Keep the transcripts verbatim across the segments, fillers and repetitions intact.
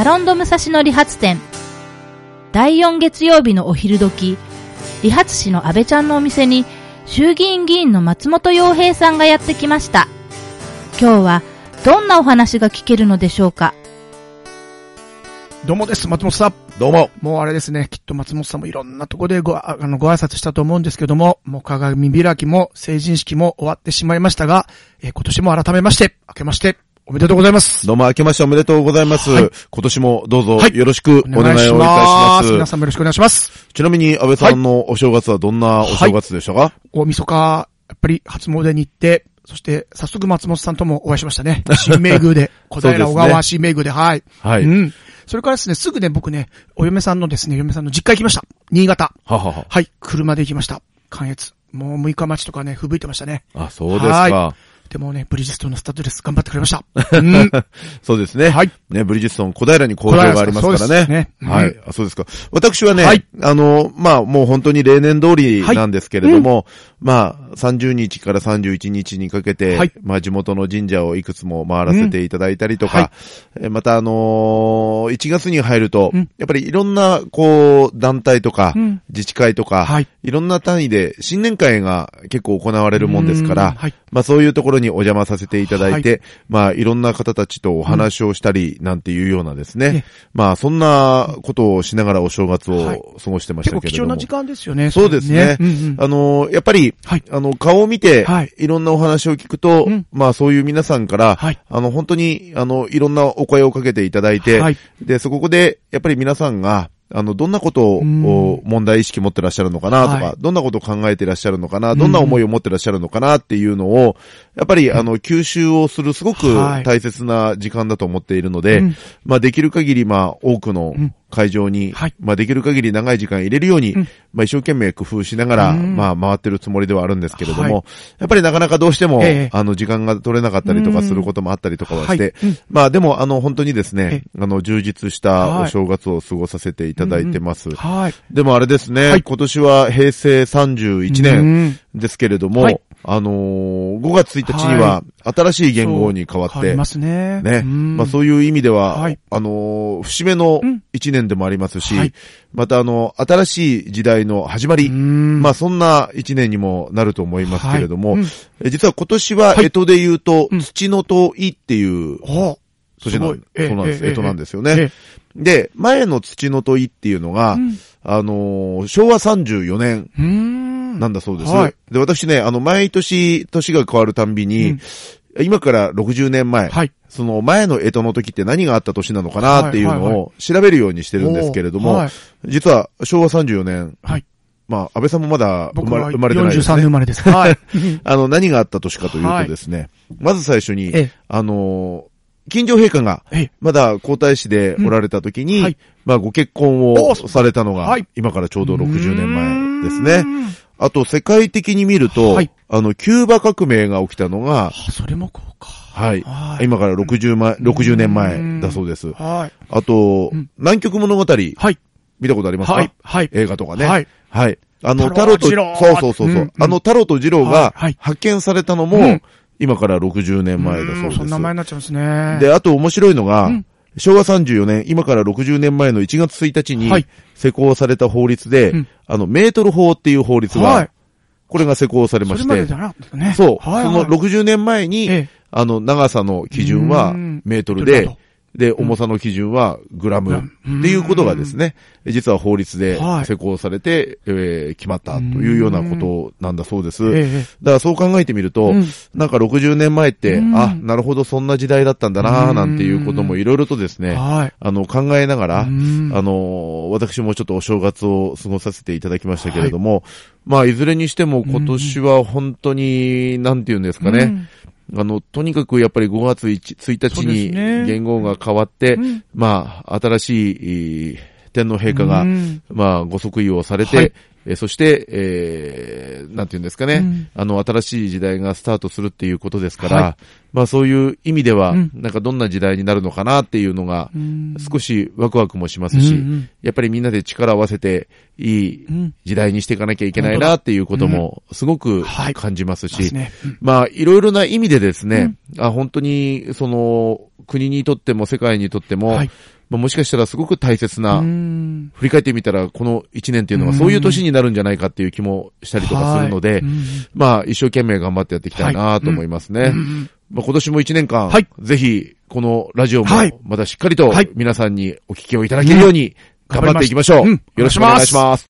サロンド武蔵野理髪店。だいよん月曜日のお昼時、理髪師の安倍ちゃんのお店に衆議院議員の松本洋平さんがやってきました。今日はどんなお話が聞けるのでしょうか。 どうもです、松本さん。 どうも。 もうあれですね、きっと松本さんもいろんなところでご、あの、ご挨拶したと思うんですけども、もう鏡開きも成人式も終わってしまいましたが、えー、今年も改めまして、明けまして、おめでとうございます。 どうも明けましておめでとうございます。はい、今年もどうぞよろしくお願いをいたします。 はい、皆さんもよろしくお願いします。 ちなみに安倍さんのお正月はどんなお正月でしたか？はい、 大晦日、やっぱり初詣に行って、そして早速松本さんともお会いしましたね。新名宮で、小平小川新名宮で、はい。 はい。 うん。それからですね、すぐね、僕ね、お嫁さんのですね、嫁さんの実家行きました。新潟。 ははは。 はい。車で行きました。関越。もうむいか町とかね、吹雪いてましたね。 あ、そうですか。はい。 でもね、ブリヂストンのスタッドレス頑張ってくれました。うん、 そうですね。 はい。 ね、ブリヂストン小平に工場がありますからね。そうですね。はい、うん。あ、そうですか。私はね、はい、あの、まあ、もう本当に例年通りなんですけれども、はい、うん、まあ、さんじゅうにちからさんじゅういちにちにかけて、はい、まあ、地元の神社をいくつも回らせていただいたりとか、うん、はい、またあのー、いちがつに入ると、うん、やっぱりいろんな、こう、団体とか、うん、自治会とか、はい、いろんな単位で新年会が結構行われるもんですから、はい、まあ、そういうところにお邪魔させていただいて、はい、まあ、いろんな方たちとお話をしたり、なんていうようなですね、うん、まあ、そんなことをしながらお正月を過ごしてましたけれども。 結構貴重な時間ですよね。 そうですね。ね、うんうん、あの、やっぱり、はい、あの、顔を見て、はい、いろんなお話を聞くと、うん、まあ、そういう皆さんから、はい、あの、本当に、あの、いろんなお声をかけていただいて、はい、で、そこで、やっぱり皆さんが、あの、どんなことを問題意識持ってらっしゃるのかなとか、はい、どんなことを考えてらっしゃるのかな、どんな思いを持ってらっしゃるのかなっていうのを、やっぱり、あの、吸収をするすごく大切な時間だと思っているので、はい、まあ、できる限り、まあ、多くの会場に、はい、まあ、できる限り長い時間入れるように、うん、まあ、一生懸命工夫しながら、うん、まあ、回ってるつもりではあるんですけれども、はい、やっぱりなかなかどうしても、ええ、あの、時間が取れなかったりとかすることもあったりとかはして、はい、まあ、でも、あの、本当にですね、あの、充実したお正月を過ごさせていただいてます。はい、でもあれですね、はい、今年はへいせいさんじゅういちねんですけれども、はい、あのー、ごがつついたちには新しい元号に変わって、 変わりますね。 ね。まあそういう意味では、はい、あのー、節目のいちねんでもありますし、はい、またあの、新しい時代の始まり、まあそんないちねんにもなると思いますけれども、はい、うん、実は今年は干支で言うと、はい、土のといっていう、年なん、そうなんです。干支なんですよね。ええで、前の土のといっていうのが、うん、あのー、しょうわさんじゅうよねんなんだそうです。はい、で、私ね、あの、毎年、年が変わるたんびに、うん、今からろくじゅうねんまえ、はい、その前の干支の時って何があった年なのかなっていうのを調べるようにしてるんですけれども、はい、実はしょうわさんじゅうよねん、はい、まあ、安倍さんもまだ生まれ、生まれてないですね。 よんじゅうさんねん生まれです。はい。 あの、何があった年かというとですね、はい、まず最初に、あのー、金城陛下が、まだ皇太子でおられた時に、うんはい、まあご結婚をされたのが、はい、今からちょうどろくじゅうねんまえですね。あと世界的に見ると、はい、あの、キューバ革命が起きたのが、 あ、それもこうか。 はい。はい、今からろくじゅうま、ろくじゅうねんまえだそうです。はい。あと、うん、南極物語。はい。見たことありますか？はい。はい。映画とかね。はい。はい。あの、タロと、そうそうそうそう、うん、あの、タロとジローが発見されたのも、うん、今からろくじゅうねんまえだそうです。 そんな前になっちゃうんですね。 で、あと面白いのが、うん、しょうわさんじゅうよねん、今からろくじゅうねんまえのいちがつついたちに施行された法律で、はい、あの、メートル法っていう法律が、はい、これが施行されまして、それまでじゃなかったね、そう、はいはい、そのろくじゅうねんまえに、ええ、あの、長さの基準はメートルで、で、重さの基準はグラムっていうことがですね、実は法律で施行されて、えー、決まったというようなことなんだそうです。だからそう考えてみると、なんかろくじゅうねんまえって、あ、なるほどそんな時代だったんだななんていうこともいろいろとですね、あの考えながら、あの、私もちょっとお正月を過ごさせていただきましたけれども、まあいずれにしても今年は本当に、なんていうんですかね、あの、とにかくやっぱりごがつついたちに元号が変わって、ね、うん、まあ、新しい天皇陛下が、うん、まあ、ご即位をされて、はい、えそして、えー、なんていうんですかね、うん、あの、新しい時代がスタートするっていうことですから、はい、まあそういう意味では、うん、なんかどんな時代になるのかなっていうのが、うん、少しワクワクもしますし、うんうん、やっぱりみんなで力を合わせて、いい時代にしていかなきゃいけないなっていうことも、すごく感じますし、うんはい、まあいろいろな意味でですね、うん、あ本当に、その、国にとっても世界にとっても、はい、 まあ、もしかしたらすごく大切な、振り返ってみたらこのいちねんっていうのはそういう年になるんじゃないかっていう気もしたりとかするので、はい、まあ一生懸命頑張ってやっていきたいなと思いますね。はい、まあ、今年もいちねんかん、はい、ぜひこのラジオもまたしっかりと皆さんにお聞きをいただけるように頑張っていきましょう。うん、よろしくお願いします。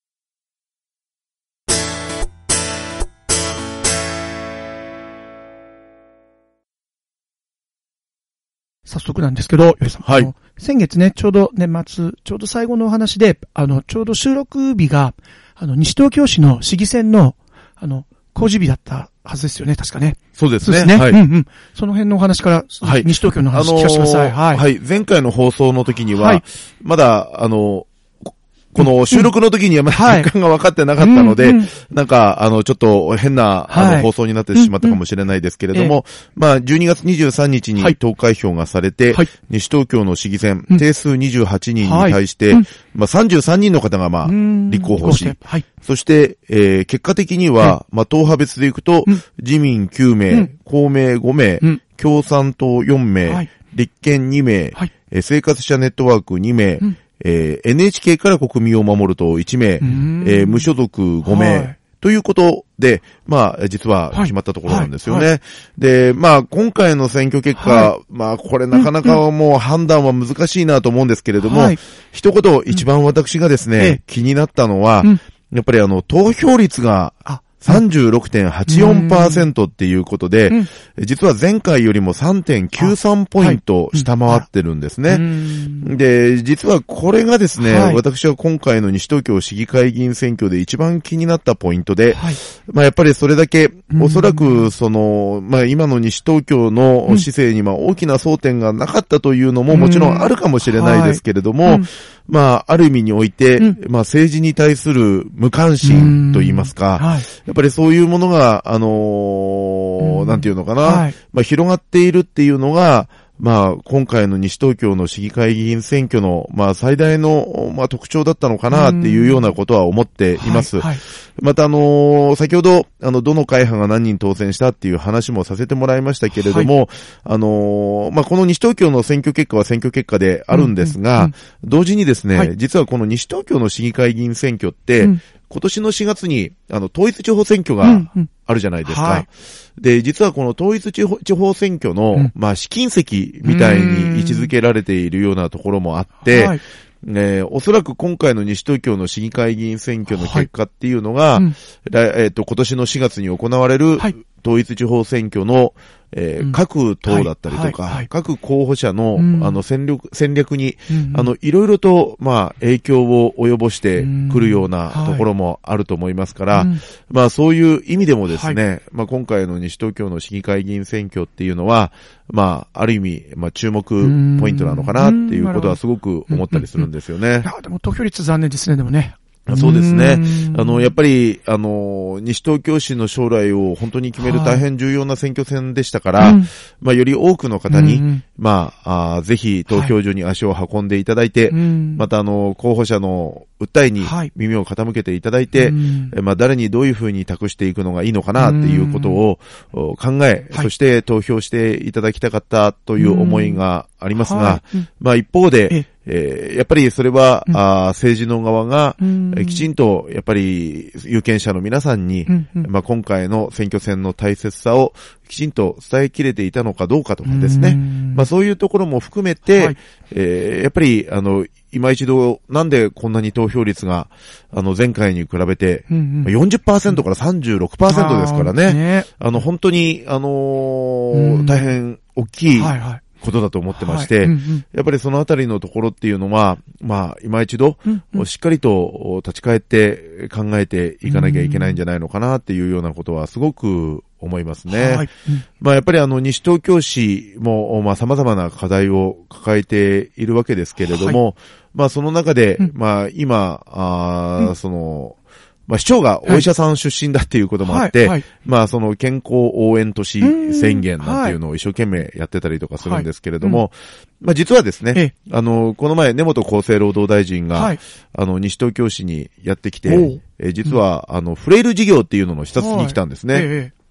早速なんですけど、よりさん。はい。先月ね、ちょうど年末、ちょうど最後のお話で、あの、ちょうど収録日が、あの、西東京市の市議選の、あの、公示日だったはずですよね、確かね。 そうですね。 そうですね。はい。うんうん。その辺のお話から、はい。西東京の話聞かせてください。はい。 はい。前回の放送の時には、はい、まだ、あの、この収録の時にはまだ時間が分かってなかったので、なんか、あの、ちょっと変な、あの、放送になってしまったかもしれないですけれども、まあ、じゅうにがつにじゅうさんにちに投開票がされて、西東京の市議選、定数にじゅうはちにんに対して、まあ、さんじゅうさんにんの方が、まあ、立候補し、そして、えー、結果的には、まあ、党派別でいくと、自民きゅうめい、公明ごめい、共産党よんめい、立憲にめい、生活者ネットワークにめい、えー、エヌエイチケー から国民を守る党いちめい、えー、無所属ごめい、はい、ということで、まあ、実は決まったところなんですよね。はいはい、で、まあ、今回の選挙結果、はい、まあ、これなかなかもう判断は難しいなと思うんですけれども、はい、一言一番私がですね、うん、気になったのは、うん、やっぱりあの、投票率が、さんじゅうろくてんはちよんパーセント っていうことで、うん、実は前回よりも さんてんきゅうさん ポイント下回ってるんですね。で、実はこれがですね、はい、私は今回の西東京市議会議員選挙で一番気になったポイントで、はい、まあやっぱりそれだけ、おそらくその、まあ今の西東京の市政にまあ大きな争点がなかったというのももちろんあるかもしれないですけれども、はい、まあある意味において、まあ政治に対する無関心と言いますか、はい、やっぱりそういうものが、あのー、なんていうのかな、はい、まあ広がっているっていうのが、まあ今回の西東京の市議会議員選挙の、まあ最大の、まあ特徴だったのかなっていうようなことは思っています。はいはい、またあのー、先ほど、あの、どの会派が何人当選したっていう話もさせてもらいましたけれども、はい、あのー、まあこの西東京の選挙結果は選挙結果であるんですが、うんうんうん、同時にですね、はい、実はこの西東京の市議会議員選挙って、うん、今年のしがつに、あの、統一地方選挙があるじゃないですか。うんうんはい、で、実はこの統一地方、地方選挙の、うん、まあ、試金石みたいに位置づけられているようなところもあって、はい、えー、おそらく今回の西東京の市議会議員選挙の結果っていうのが、はいうん、えっと、今年のしがつに行われる、統一地方選挙の、えーうん、各党だったりとか、はいはいはい、各候補者の、うん、あの戦略、戦略に、うん、あの、いろいろと、まあ、影響を及ぼしてくるようなところもあると思いますから、うんはい、まあ、そういう意味でもですね、はい、まあ、今回の西東京の市議会議員選挙っていうのは、まあ、ある意味、まあ、注目ポイントなのかなっていうことはすごく思ったりするんですよね。いや、でも投票率残念ですね、でもね。 そうですね。あの、やっぱり、あの、西東京市の将来を本当に決める大変重要な選挙戦でしたから、はい、まあ、より多くの方に、うん、まあ、あぜひ投票所に足を運んでいただいて、はい、またあの、候補者の訴えに耳を傾けていただいて、はい、まあ、誰にどういうふうに託していくのがいいのかなっていうことを考え、はい、そして投票していただきたかったという思いがありますが、はい、まあ、一方で、えー、やっぱりそれは、うん、あ政治の側が、うん、きちんとやっぱり有権者の皆さんに、うんうん、まあ、今回の選挙戦の大切さをきちんと伝えきれていたのかどうかとかですね。まあ、そういうところも含めて、はい、えー、やっぱりあの今一度なんでこんなに投票率があの前回に比べて、うんうん、よんじゅっパーセント から さんじゅうろくパーセント ですからね。ねあの本当にあのー、大変大きい。はいはいことだと思ってまして、はいうんうん、やっぱりそのあたりのところっていうのは、まあ、今一度、うんうん、しっかりと立ち返って考えていかなきゃいけないんじゃないのかなっていうようなことはすごく思いますね。はいうん、まあ、やっぱりあの、西東京市も、まあ、様々な課題を抱えているわけですけれども、はい、まあ、その中で、うん、まあ、今、あ、うん、その、まあ、市長がお医者さん出身だっていうこともあって、はいはいはい、まあ、その健康応援都市宣言なんていうのを一生懸命やってたりとかするんですけれども、はいうん、まあ、実はですね、あの、この前、根本厚生労働大臣が、はい、あの、西東京市にやってきて、え実は、うん、あの、フレイル事業っていうのの視察に来たんですね。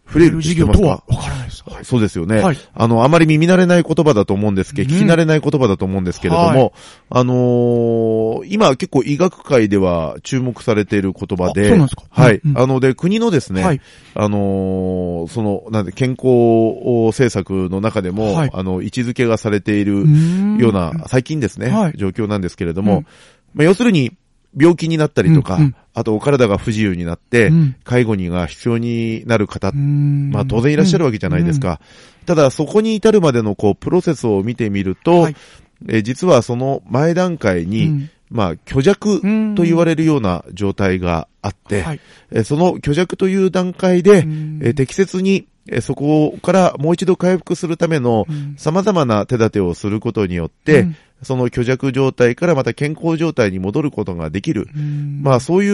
フレイル事業とはわからないです。 はい、そうですよね。はい。あの、あまり耳慣れない言葉だと思うんですけど、うん、聞き慣れない言葉だと思うんですけれども、はい、あのー、今結構医学界では注目されている言葉で、 そうなんですか。 はい。 うん、 あの、で、国のですね、はい、あのー、その、なんで、健康政策の中でも、はい、あの、位置づけがされているような、最近ですね、はい、状況なんですけれども、うん、まあ、要するに、病気になったりとか、うんうん、あとお体が不自由になって、うん、介護にが必要になる方、まあ当然いらっしゃるわけじゃないですか。うんうん、ただそこに至るまでのこうプロセスを見てみると、はい、え実はその前段階に、うん、まあ虚弱と言われるような状態があって、はい、えその虚弱という段階で、え適切にそこからもう一度回復するための様々な手立てをすることによって、うん、その虚弱状態からまた健康状態に戻ることができる。まあそういう、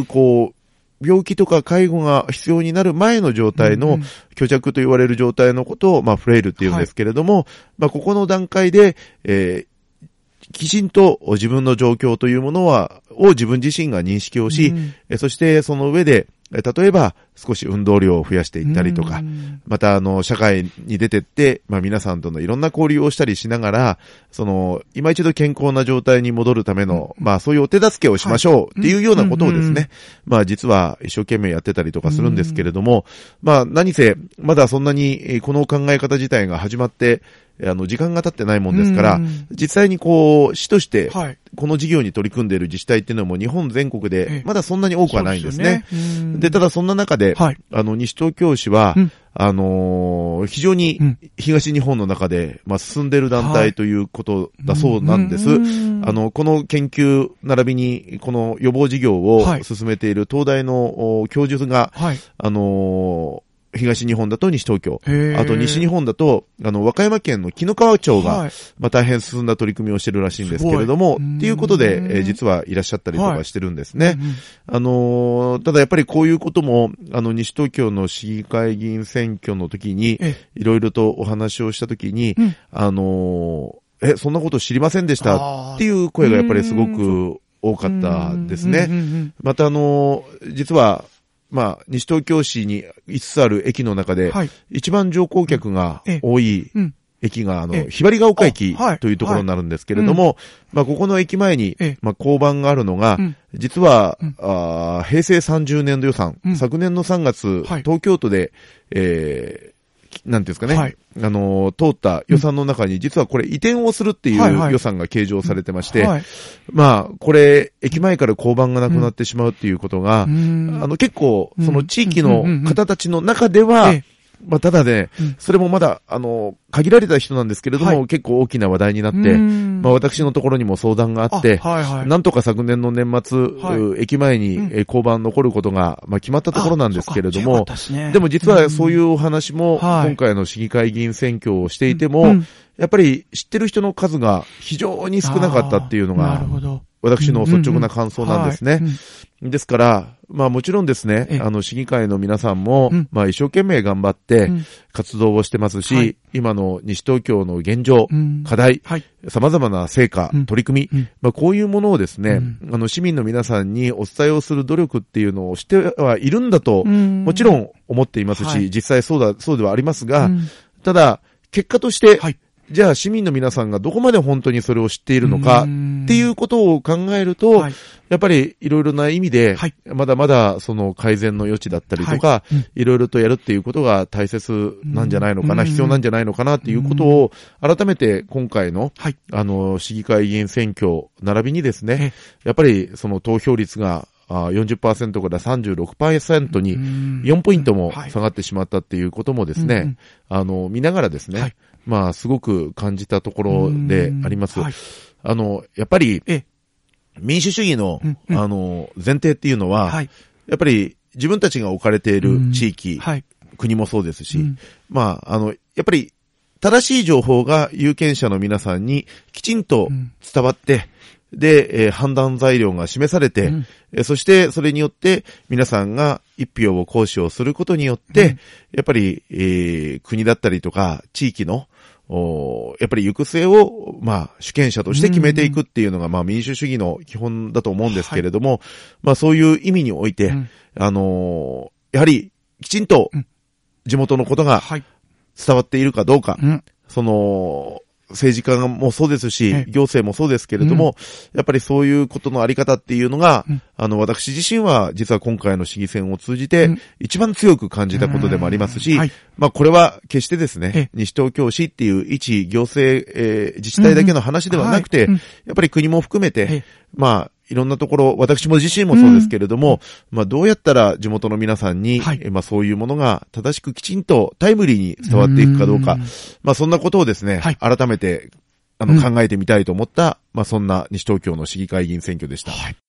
こう、病気とか介護が必要になる前の状態の虚弱と言われる状態のことを、まあフレイルって言うんですけれども、はい、まあここの段階で、えーきちんと自分の状況というものは、を自分自身が認識をし、うん、そしてその上で、例えば少し運動量を増やしていったりとか、うん、またあの、社会に出てって、まあ皆さんとのいろんな交流をしたりしながら、その、今一度健康な状態に戻るための、うん、まあそういうお手助けをしましょうっていうようなことをですね、うん、まあ実は一生懸命やってたりとかするんですけれども、うん、まあ何せ、まだそんなにこの考え方自体が始まって、あの、時間が経ってないもんですから、実際にこう、市として、この事業に取り組んでいる自治体っていうのも日本全国で、まだそんなに多くはないんですね。で、ただそんな中で、あの、西東京市は、あの、非常に東日本の中で、まあ、進んでいる団体ということだそうなんです。あの、この研究並びに、この予防事業を進めている東大の教授が、あの、東日本だと西東京。あと西日本だと、あの、和歌山県の紀の川町が、はい、まあ大変進んだ取り組みをしてるらしいんですけれども、っていうことで、えー、実はいらっしゃったりとかしてるんですね。はい、あのー、ただやっぱりこういうことも、あの、西東京の市議会議員選挙の時に、いろいろとお話をした時に、うん、あのー、え、そんなこと知りませんでしたっていう声がやっぱりすごく多かったですね。またあのー、実は、まあ、西東京市にいつつある駅の中で、はい、一番乗降客が多い駅が、あの、ひばりが丘駅というところになるんですけれども、はいはい、まあ、ここの駅前に、まあ、交番があるのが、うん、実は、うん、あ平成さんじゅうねんど予算、うん、昨年のさんがつ、はい、東京都で、えー、なんていうんですかね、はい、あの、通った予算の中に、実はこれ移転をするっていう予算が計上されてまして、はいはい、まあ、これ、駅前から交番がなくなってしまうっていうことが、うん、あの、結構、その地域の方たちの中では、まあ、ただね、うん、それもまだ、あの、限られた人なんですけれども、はい、結構大きな話題になって、まあ、私のところにも相談があって、はいはい、なんとか昨年の年末、はい、駅前に、うん、交番残ることが、まあ、決まったところなんですけれども、ね、でも実はそういうお話も、今回の市議会議員選挙をしていても、うん、やっぱり知ってる人の数が非常に少なかったっていうのが、私の率直な感想なんですね。うんうんうん、ですから、まあもちろんですね、あの市議会の皆さんも、うん、まあ一生懸命頑張って活動をしてますし、うん、今の西東京の現状、うん、課題、はい、様々な成果、うん、取り組み、うん、まあこういうものをですね、うん、あの市民の皆さんにお伝えをする努力っていうのをしてはいるんだと、うん、もちろん思っていますし、はい、実際そうだ、そうではありますが、うん、ただ、結果として、はい、じゃあ市民の皆さんがどこまで本当にそれを知っているのかっていうことを考えると、はい、やっぱりいろいろな意味で、はい、まだまだその改善の余地だったりとか、はいうん、いろいろとやるっていうことが大切なんじゃないのかな、必要なんじゃないのかなっていうことを改めて今回の、はい、あの市議会議員選挙並びにですね、やっぱりその投票率がよんじゅっパーセント から さんじゅうろくパーセント によんポイントも下がってしまったっていうこともですね、あの見ながらですね、はい、まあすごく感じたところであります。はい、あのやっぱり民主主義のあの前提っていうのは、はい、やっぱり自分たちが置かれている地域、はい、国もそうですし、まああのやっぱり正しい情報が有権者の皆さんにきちんと伝わって、で、えー、判断材料が示されて、うんえー、そしてそれによって皆さんが一票を行使をすることによって、うん、やっぱり、えー、国だったりとか地域のやっぱり行く末を、まあ、主権者として決めていくっていうのが、まあ、民主主義の基本だと思うんですけれども、はい、まあ、そういう意味において、うん、あのー、やはり、きちんと、 地元のことが伝わっているかどうか、はいうん、その、政治家もそうですし、行政もそうですけれども、うん、やっぱりそういうことのあり方っていうのが、うん、あの、私自身は実は今回の市議選を通じて、一番強く感じたことでもありますし、うんはい、まあこれは決してですね、西東京市っていう一行政、えー、自治体だけの話ではなくて、うんはい、やっぱり国も含めて、まあ、いろんなところ、私も自身もそうですけれども、うん、まあどうやったら地元の皆さんに、はい、まあそういうものが正しくきちんとタイムリーに伝わっていくかどうか、うまあそんなことをですね、はい、改めてあの、うん、考えてみたいと思った、まあそんな西東京の市議会議員選挙でした。はい、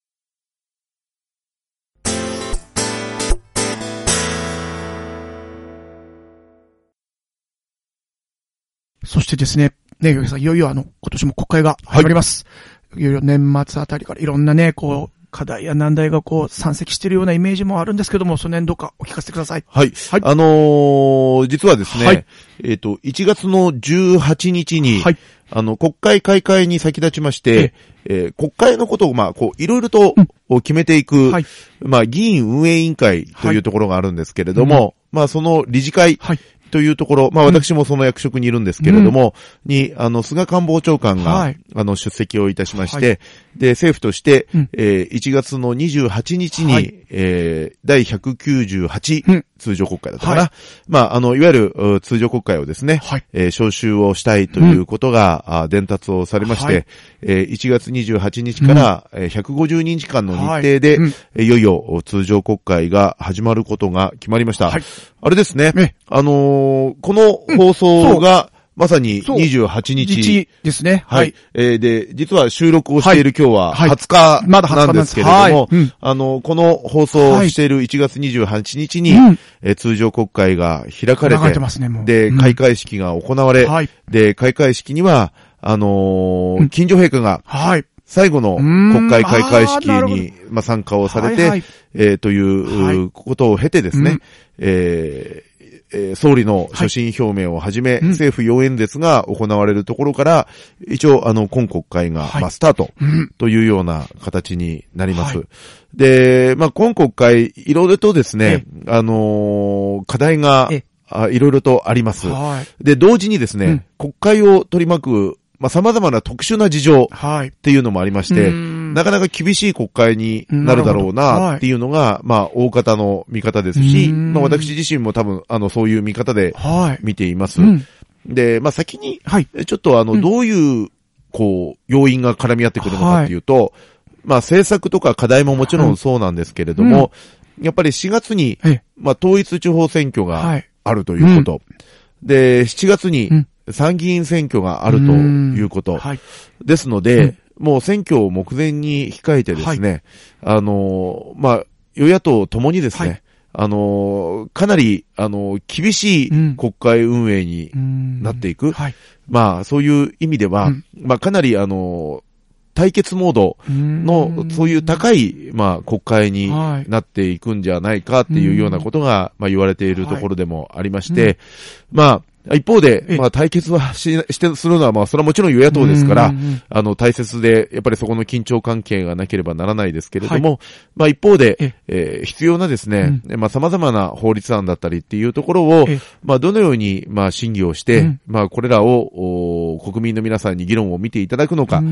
そしてですね、ね、さんいよいよあの、今年も国会が始まります。はいいよいよ年末あたりからいろんなね、こう、課題や難題がこう、山積しているようなイメージもあるんですけども、その辺どうかお聞かせてください。 はい。はい、あのー、実はですね、はい、えっと、いちがつのじゅうはちにちに、はい、あの、国会開会に先立ちまして、えー、国会のことを、まあ、こう、いろいろと決めていく、うんはい、まあ、議員運営委員会というところがあるんですけれども、はいうん、まあ、その理事会、はいというところ、まあ私もその役職にいるんですけれども、うん、に、あの、菅官房長官が、はい、あの、出席をいたしまして、はい、で、政府として、うん、えー、いちがつのにじゅうはちにちに、はい、えー、だいひゃくきゅうじゅうはち、うん、通常国会だったかな。はい、まあ、あの、いわゆる通常国会をですね、はい、えー、招集をしたいということが、うん、伝達をされまして、はい、えー、いちがつにじゅうはちにちから、うん、ひゃくごじゅうにちかんの日程で、はいうん、いよいよ通常国会が始まることが決まりました。はい、あれですね、ねあのーこの放送が、まさににじゅうはちにちですね。 はい。えー、で、実は収録をしている今日ははつかなんですけれども、あの、この放送をしているいちがつにじゅうはちにちに、うんえー、通常国会が開かれて、てますね、もうで、開会式が行われ、はい、で、開会式には、あのー、近所陛下が、はい。最後の国会開会式に、まあ、参加をされて、はいはいえー、ということを経てですね、うん、えーえー、総理の所信表明をはじめ、はい、政府要演説が行われるところから、一応、あの、今国会が、はい、まあ、スタート、というような形になります。はい、で、まあ、今国会、いろいろとですね、あのー、課題が、あいろいろとあります。はい、で、同時にですね、うん、国会を取り巻く、まあ、様々な特殊な事情っていうのもありまして、はい、なかなか厳しい国会になるだろうなっていうのが、はい、まあ、大方の見方ですし、まあ、私自身も多分、あの、そういう見方で見ています。はい、で、まあ、先に、ちょっとあの、どういう、こう、要因が絡み合ってくるのかっていうと、はい、まあ、政策とか課題ももちろんそうなんですけれども、はいうん、やっぱりしがつに、まあ、統一地方選挙があるということ。はいうん、で、しちがつに、うん参議院選挙があるということ。はい、ですので、うん、もう選挙を目前に控えてですね、はい、あの、まあ、与野党ともにですね、はい、あの、かなり、あの、厳しい国会運営になっていく。うんはい、まあ、そういう意味では、うん、まあ、かなり、あの、対決モードの、そういう高い、まあ、国会になっていくんじゃないかっていうようなことが、まあ、言われているところでもありまして、はいうん、まあ、一方で、まあ対決はし、して、するのはまあそれはもちろん与野党ですから、あの大切で、やっぱりそこの緊張関係がなければならないですけれども、はい、まあ一方で、えー、必要なですね、うん、まあ様々な法律案だったりっていうところを、まあどのようにまあ審議をして、うん、まあこれらを国民の皆さんに議論を見ていただくのか、うん、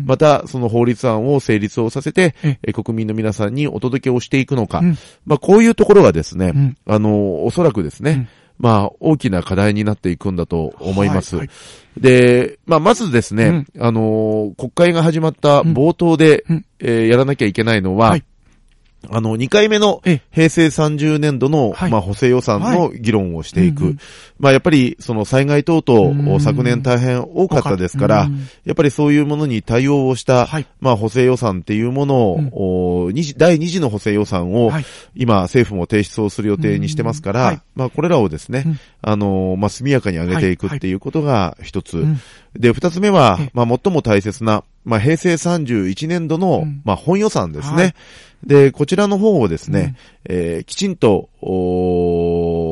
またその法律案を成立をさせて、え国民の皆さんにお届けをしていくのか、うん、まあこういうところがですね、うん、あの、おそらくですね、うんまあ、大きな課題になっていくんだと思います。はいはい、で、まあ、まずですね、うん、あのー、国会が始まった冒頭で、うんえー、やらなきゃいけないのは、はいあの、にかいめの平成さんじゅうねんどの、はい、まあ、補正予算の議論をしていく。はいうんうん、まあ、やっぱり、その災害等々、昨年大変多かったですから、やっぱりそういうものに対応をした、はい、まあ、補正予算っていうものを、うん、だいに次の補正予算を、はい、今、政府も提出をする予定にしてますから、はい、まあ、これらをですね、うん、あの、まあ、速やかに上げていくっていうことが一つ。はいはいうん、で、二つ目は、まあ、最も大切な、まあ、平成さんじゅういちねんどの、うん、まあ、本予算ですね。はいで、こちらの方をですね、うん、えー、きちんと、国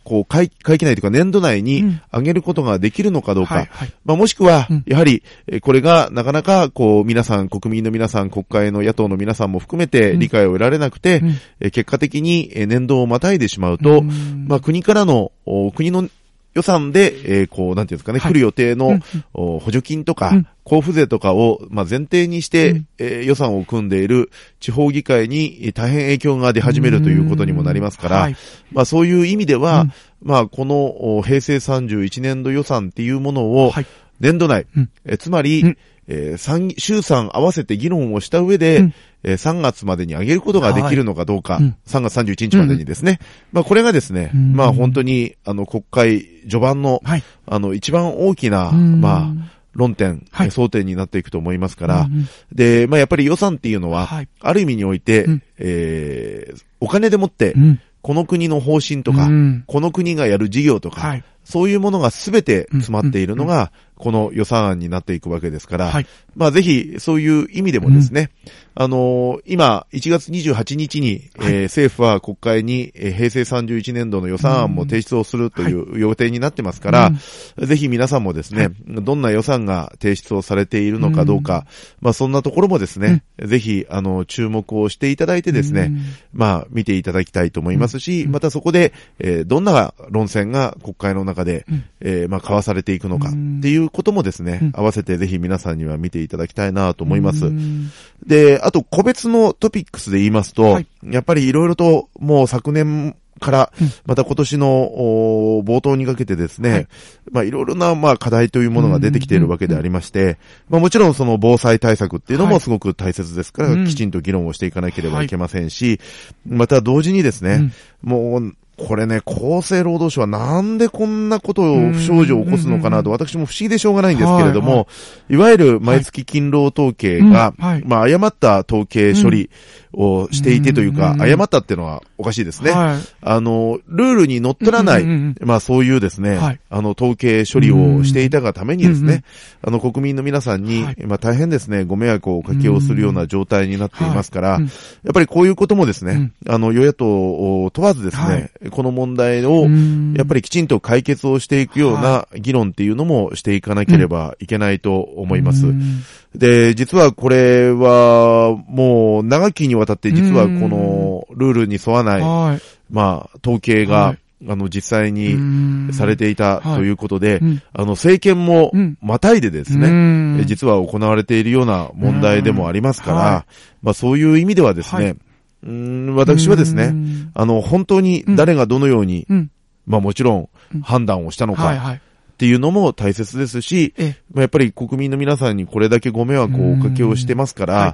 こう、会期内というか年度内に上げることができるのかどうか。うんはいはい、まあ、もしくは、やはり、これがなかなか、こう、皆さん、国民の皆さん、国会の野党の皆さんも含めて理解を得られなくて、うん、結果的に年度をまたいでしまうと、うん、まあ、国からの、国の予算で、えー、こう、なんていうんですかね、はい、来る予定の、うん、補助金とか、うん、交付税とかを、まあ、前提にして、うんえー、予算を組んでいる地方議会に大変影響が出始めるということにもなりますから、はい、まあ、そういう意味では、うん、まあ、この平成さんじゅういちねんど予算っていうものを、年度内、はいえー、つまり、うんえー、衆参合わせて議論をした上で、うんえー、さんがつまでに上げることができるのかどうか、はいうん、さんがつさんじゅういちにちまでにですね。うん、まあこれがですね、まあ本当にあの国会序盤の、はい、あの一番大きな、まあ論点、はい、争点になっていくと思いますから、で、まあやっぱり予算っていうのは、はい、ある意味において、うんえー、お金でもって、うん、この国の方針とか、うん、この国がやる事業とか、はい、そういうものがすべて詰まっているのが、うんうんこの予算案になっていくわけですから、はい、まあぜひそういう意味でもですね、うん、あのー、今いちがつにじゅうはちにちに、はいえー、政府は国会に、えー、平成さんじゅういちねんどの予算案も提出をするという予定になってますから、うん、ぜひ皆さんもですね、はい、どんな予算が提出をされているのかどうか、うん、まあそんなところもですね、うん、ぜひあの注目をしていただいてですね、うん、まあ見ていただきたいと思いますし、うん、またそこで、えー、どんな論戦が国会の中で、うんえー、まあ交わされていくのかっていうこともですね、うん、合わせてぜひ皆さんには見ていただきたいなと思います。で、あと個別のトピックスで言いますと、はい、やっぱりいろいろともう昨年から、また今年の冒頭にかけてですね、はい、まあいろいろなまあ課題というものが出てきているわけでありまして、まあもちろんその防災対策っていうのもすごく大切ですから、はい、きちんと議論をしていかなければいけませんし、はい、また同時にですね、うん、もうこれね、厚生労働省はなんでこんなことを不祥事を起こすのかなと、私も不思議でしょうがないんですけれども、はいはい、いわゆる毎月勤労統計が、はいうんはい、まあ誤った統計処理をしていてというか、うん、誤ったっていうのはおかしいですね。はい、あの、ルールにのっとらない、うんうんうん、まあそういうですね、はい、あの統計処理をしていたがためにですね、うんうん、あの国民の皆さんに、はい、まあ大変ですね、ご迷惑をおかけをするような状態になっていますから、うんはい、やっぱりこういうこともですね、うん、あの与野党を問わずですね、はいこの問題を、やっぱりきちんと解決をしていくような議論っていうのもしていかなければいけないと思います。で、実はこれは、もう長きにわたって実はこのルールに沿わない、まあ、統計が、あの、実際にされていたということで、あの、政権もまたいでですね、実は行われているような問題でもありますから、まあそういう意味ではですね、うーん私はですね、あの、本当に誰がどのように、うん、まあもちろん判断をしたのかっていうのも大切ですし、うんはいはい、まあ、やっぱり国民の皆さんにこれだけご迷惑をおかけをしてますから、はい、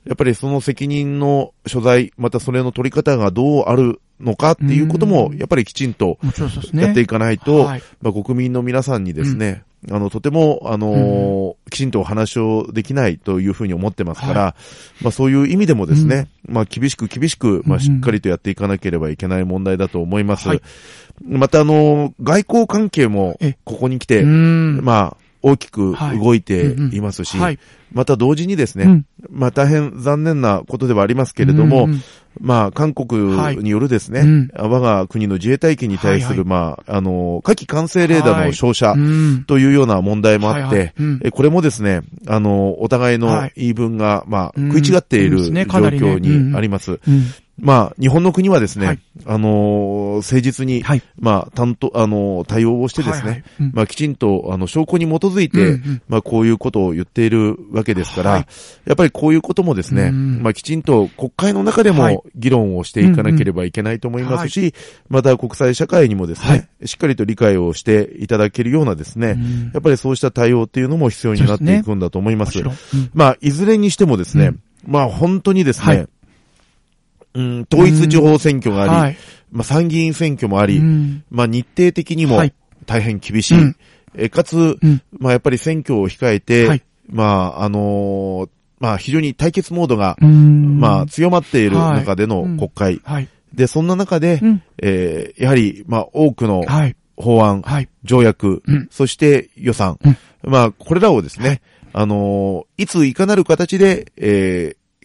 やっぱりその責任の所在、またそれの取り方がどうあるのかっていうことも、やっぱりきちんとやっていかないと、はい、まあ国民の皆さんにですね、うんあの、とても、あのーうん、きちんとお話をできないというふうに思ってますから、はい、まあそういう意味でもですね、うん、まあ厳しく厳しく、まあしっかりとやっていかなければいけない問題だと思います。はい、またあのー、外交関係も、ここに来て、まあ、大きく動いていますし、はい、また同時にですね、うん、まあ大変残念なことではありますけれども、うんまあ、韓国によるですね、はいうん、我が国の自衛隊機に対する、はいはい、まあ、あの、火器管制レーダーの照射というような問題もあって、はいはいうん、えこれもですね、あの、お互いの言い分が、まあ、食い違っている状況にあります。まあ、日本の国はですね、はい、あのー、誠実に、はい、まあ、担当、あのー、対応をしてですね、はいはいうん、まあ、きちんと、あの、証拠に基づいて、うんうん、まあ、こういうことを言っているわけですから、はい、やっぱりこういうこともですね、うん、まあ、きちんと国会の中でも議論をしていかなければいけないと思いますし、はい、また国際社会にもですね、はい、しっかりと理解をしていただけるようなですね、うん、やっぱりそうした対応っていうのも必要になっていくんだと思います。すねうん、まあ、いずれにしてもですね、うん、まあ、本当にですね、はいうん、統一地方選挙があり、はい、まあ参議院選挙もあり、うん、まあ日程的にも大変厳しい。はい、えかつ、うん、まあやっぱり選挙を控えて、はい、まああのー、まあ非常に対決モードが、まあ強まっている中での国会。はい、で、そんな中で、うん、えー、やはり、まあ多くの法案、はい、条約、うん、そして予算、うん、まあこれらをですね、あのー、いついかなる形で、えー、き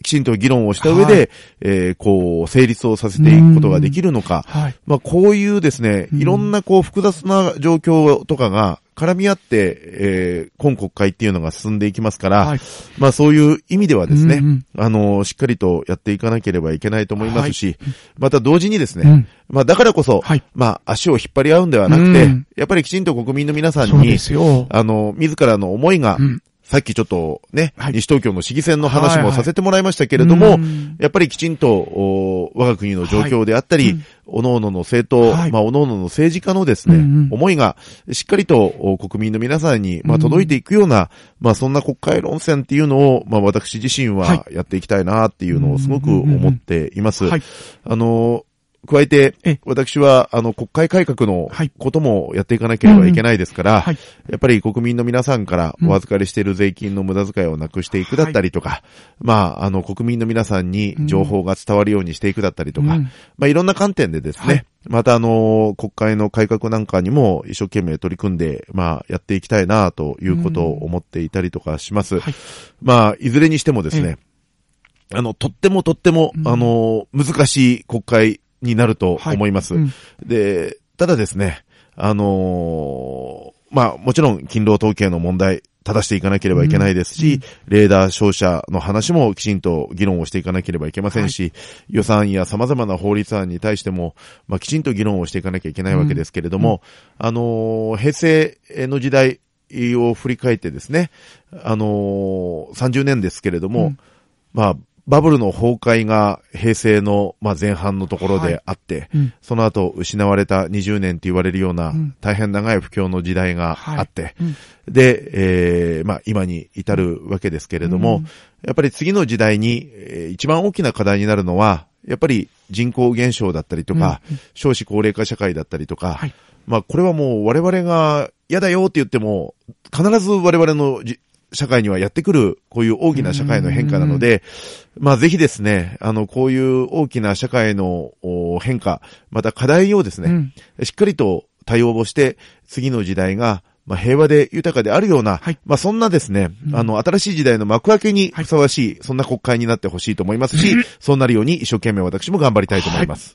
きちんと議論をした上で、はい、えー、こう、成立をさせていくことができるのか、はい、まあ、こういうですね、いろんなこう、複雑な状況とかが、絡み合って、えー、今国会っていうのが進んでいきますから、はい、まあそういう意味ではですね、うんうん、あの、しっかりとやっていかなければいけないと思いますし、はい、また同時にですね、うん、まあだからこそ、はい、まあ足を引っ張り合うんではなくて、うん、やっぱりきちんと国民の皆さんに、あの、自らの思いが、うん、さっきちょっとね、はい、西東京の市議選の話もさせてもらいましたけれども、はいはい、やっぱりきちんと、我が国の状況であったり、はい、うん、各々の政党、はい、まあ、各々の政治家のですね、うんうん、思いが、しっかりと国民の皆さんに、まあ、届いていくような、うん、まあ、そんな国会論戦っていうのを、まあ、私自身はやっていきたいなっていうのをすごく思っています。はい、あの、加えて、私は、あの、国会改革のこともやっていかなければいけないですから、はい、やっぱり国民の皆さんからお預かりしている税金の無駄遣いをなくしていくだったりとか、はい、まあ、あの、国民の皆さんに情報が伝わるようにしていくだったりとか、うん、まあ、いろんな観点でですね、はい、またあの、国会の改革なんかにも一生懸命取り組んで、まあ、やっていきたいなということを思っていたりとかします。はい、まあ、いずれにしてもですね、あの、とってもとっても、あの、難しい国会、になると思います。はい、うん、で、ただですね、あのー、まあ、もちろん勤労統計の問題、正していかなければいけないですし、うん、レーダー照射の話もきちんと議論をしていかなければいけませんし、はい、予算や様々な法律案に対しても、まあ、きちんと議論をしていかなきゃいけないわけですけれども、うん、あのー、平成の時代を振り返ってですね、あのー、さんじゅうねんですけれども、うん、まあ、バブルの崩壊が平成の、まあ、前半のところであって、はい、うん、その後失われたにじゅうねんと言われるような大変長い不況の時代があって、はい、うん、で、えー、まあ、今に至るわけですけれども、うん、やっぱり次の時代に、えー、一番大きな課題になるのは、やっぱり人口減少だったりとか、うん、少子高齢化社会だったりとか、はい、まあ、これはもう我々が嫌だよって言っても、必ず我々のじ社会にはやってくる、こういう大きな社会の変化なので、まあぜひですね、あの、こういう大きな社会の変化、また課題をですね、うん、しっかりと対応をして、次の時代が、まあ平和で豊かであるような、はい、まあそんなですね、うん、あの、新しい時代の幕開けにふさわしい、はい、そんな国会になってほしいと思いますし、そうなるように一生懸命私も頑張りたいと思います。はい、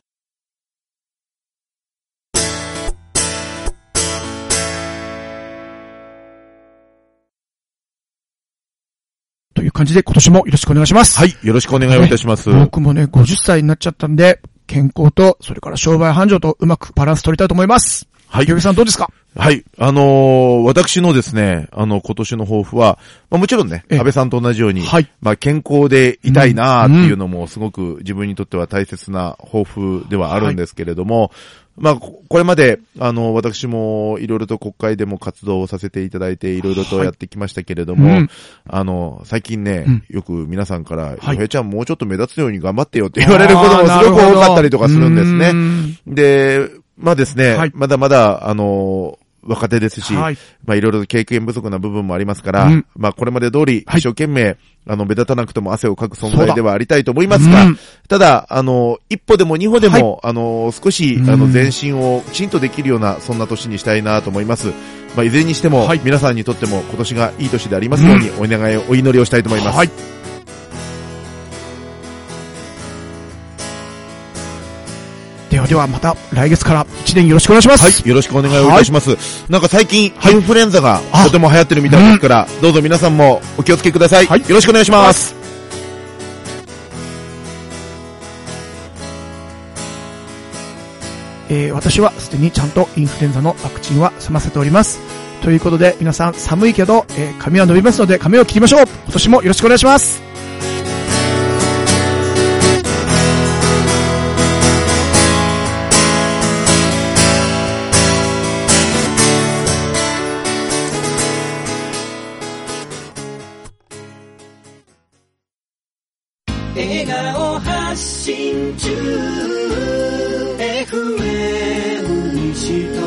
という感じで今年もよろしくお願いします。 はい、よろしくお願いをいたします。 ね、僕もね、ごじゅっさいになっちゃったんで、健康と、それから商売繁盛とうまくバランス取りたいと思います。はい。ひろきさんどうですか？ はい。あのー、私のですね、あの、今年の抱負は、まあもちろんね、安倍さんと同じように、はい。まあ健康でいたいなーっていうのもすごく自分にとっては大切な抱負ではあるんですけれども、はい、まあ、これまで、あの、私もいろいろと国会でも活動をさせていただいていろいろとやってきましたけれども、はい、うん、あの、最近ね、うん、よく皆さんから、よへいちゃんもうちょっと目立つように頑張ってよって言われることもすごく多かったりとかするんですね。で、まあですね、はい、まだまだ、あの、若手ですし、はい、まあいろいろ経験不足な部分もありますから、うん、まあこれまで通り一生懸命、はい、あの目立たなくても汗をかく存在ではありたいと思いますが、うん、ただ、あの、一歩でも二歩でも、はい、あの、少し、あの、前進をきちんとできるような、そんな年にしたいなと思います。まあいずれにしても、はい、皆さんにとっても今年がいい年でありますように、お願い、お祈りをしたいと思います。はい。 ではではまた来月からいちねんよろしくお願いします。 はい、よろしくお願いをいたします。はい、なんか最近、インフルエンザがとても流行ってるみたいですから、うん、どうぞ皆さんもお気をつけください。はい、よろしくお願いします。 えー、私はすでにちゃんとインフルエンザのワクチンは済ませております。ということで皆さん寒いけど、えー、髪は伸びますので髪を切りましょう。今年もよろしくお願いします。 笑顔発信中 エフエム 西東